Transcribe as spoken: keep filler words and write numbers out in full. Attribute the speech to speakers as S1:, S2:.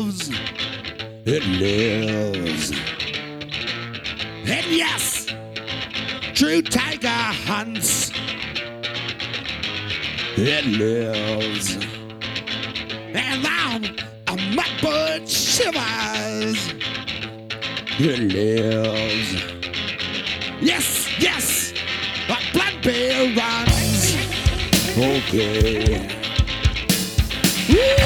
S1: It lives. And yes, true tiger hunts. It lives. And round a mudbird shivers. It lives. Yes, yes, a blood bear runs. Okay. Woo!